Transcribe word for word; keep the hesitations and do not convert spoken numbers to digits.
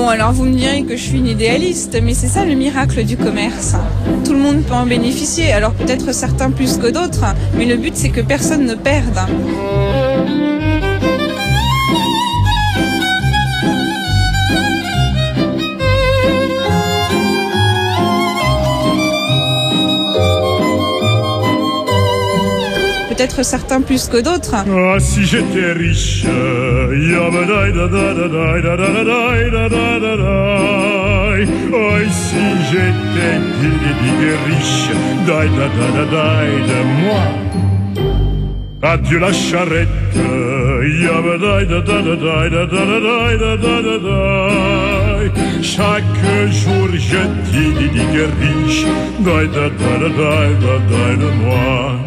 Bon, alors vous me direz que je suis une idéaliste, mais c'est ça le miracle du commerce. Tout le monde peut en bénéficier, alors peut-être certains plus que d'autres, mais le but c'est que personne ne perde. Peut-être certains plus que d'autres. Ah, si j'étais riche, oh, si j'étais riche, de moi. Adieu la charrette, chaque jour je dis riche, de moi.